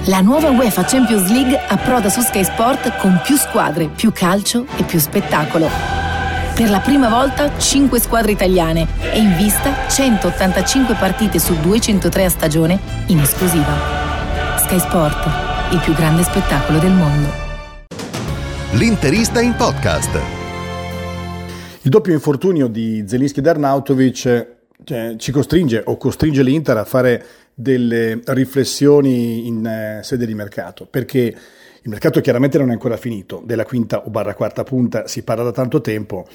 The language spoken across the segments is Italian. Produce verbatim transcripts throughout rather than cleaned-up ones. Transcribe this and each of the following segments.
La nuova UEFA Champions League approda su Sky Sport con più squadre, più calcio e più spettacolo. Per la prima volta cinque squadre italiane e in vista centottantacinque partite su duecentotre a stagione in esclusiva. Sky Sport, il più grande spettacolo del mondo. L'interista in podcast. Il doppio infortunio di Zelinski ed Arnautovic cioè, ci costringe o costringe l'Inter a fare delle riflessioni in eh, sede di mercato, perché il mercato chiaramente non è ancora finito, della quinta o barra quarta punta si parla da tanto tempo.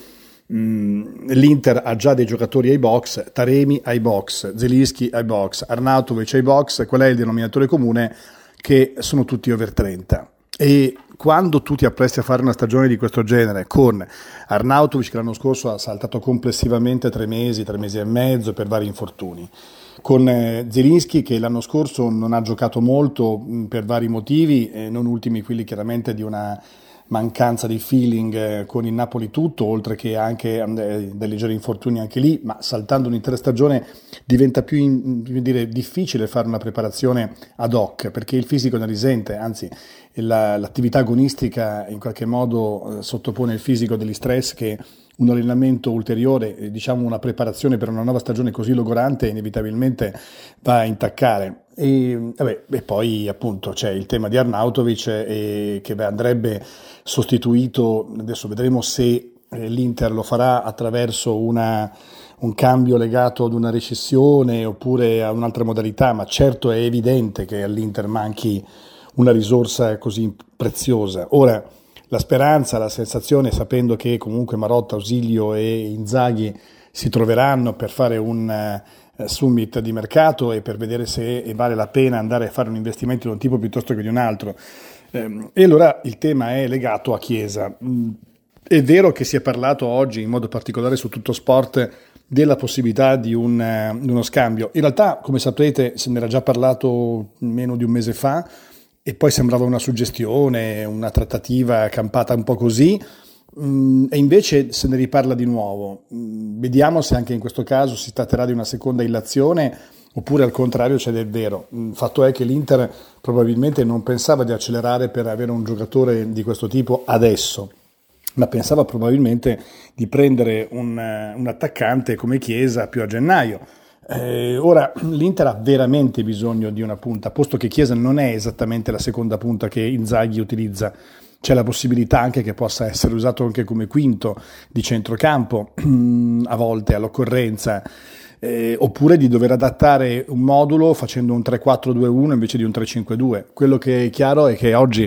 Mm, L'Inter ha già dei giocatori ai box, Taremi ai box, Zelinski ai box, Arnautovic ai box. Qual è il denominatore comune? Che sono tutti over trenta. E quando tu ti appresti a fare una stagione di questo genere con Arnautovic che l'anno scorso ha saltato complessivamente tre mesi, tre mesi e mezzo per vari infortuni, con eh, Zelinski che l'anno scorso non ha giocato molto mh, per vari motivi, eh, non ultimi quelli chiaramente di una mancanza di feeling eh, con il Napoli tutto, oltre che anche eh, dei leggeri infortuni anche lì, ma saltando un'intera stagione diventa più in, più dire, difficile fare una preparazione ad hoc, perché il fisico ne risente, anzi la, l'attività agonistica in qualche modo eh, sottopone il fisico degli stress che un allenamento ulteriore, diciamo una preparazione per una nuova stagione così logorante inevitabilmente va a intaccare. E, vabbè, e poi appunto c'è il tema di Arnautovic eh, che beh, andrebbe sostituito, adesso vedremo se eh, l'Inter lo farà attraverso una, un cambio legato ad una rescissione oppure a un'altra modalità, ma certo è evidente che all'Inter manchi una risorsa così preziosa. Ora, la speranza, la sensazione, sapendo che comunque Marotta, Ausilio e Inzaghi si troveranno per fare un uh, summit di mercato e per vedere se vale la pena andare a fare un investimento di un tipo piuttosto che di un altro. Um, e allora il tema è legato a Chiesa. Mm, è vero che si è parlato oggi, in modo particolare su Tutto Sport, della possibilità di, un, uh, di uno scambio. In realtà, come saprete, se ne era già parlato meno di un mese fa, e poi sembrava una suggestione, una trattativa campata un po' così, mm, e invece se ne riparla di nuovo. Mm, vediamo se anche in questo caso si tratterà di una seconda illazione oppure al contrario c'è del vero. Il fatto è che l'Inter probabilmente non pensava di accelerare per avere un giocatore di questo tipo adesso, ma pensava probabilmente di prendere un, un attaccante come Chiesa più a gennaio. Eh, ora l'Inter ha veramente bisogno di una punta, posto che Chiesa non è esattamente la seconda punta che Inzaghi utilizza. C'è la possibilità anche che possa essere usato anche come quinto di centrocampo a volte all'occorrenza, eh, oppure di dover adattare un modulo facendo un tre quattro due uno invece di un tre cinque due. Quello che è chiaro è che oggi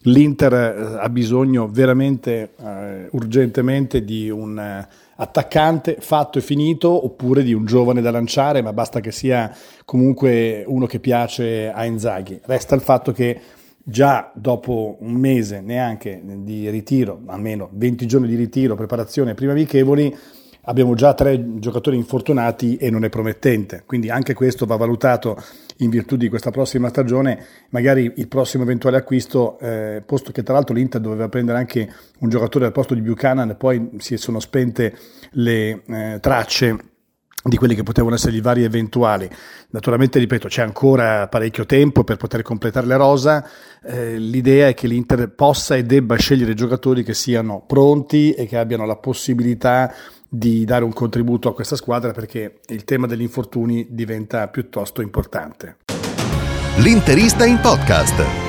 l'Inter ha bisogno veramente eh, urgentemente di un eh, attaccante fatto e finito, oppure di un giovane da lanciare, ma basta che sia comunque uno che piace a Inzaghi. Resta il fatto che già dopo un mese neanche di ritiro, almeno venti giorni di ritiro, preparazione prima amichevoli, abbiamo già tre giocatori infortunati e non è promettente, quindi anche questo va valutato in virtù di questa prossima stagione, magari il prossimo eventuale acquisto, eh, posto che tra l'altro l'Inter doveva prendere anche un giocatore al posto di Buchanan e poi si sono spente le eh, tracce di quelli che potevano essere i vari eventuali. Naturalmente, ripeto, c'è ancora parecchio tempo per poter completare la rosa. Eh, l'idea è che l'Inter possa e debba scegliere giocatori che siano pronti e che abbiano la possibilità di dare un contributo a questa squadra, perché il tema degli infortuni diventa piuttosto importante. L'interista in podcast.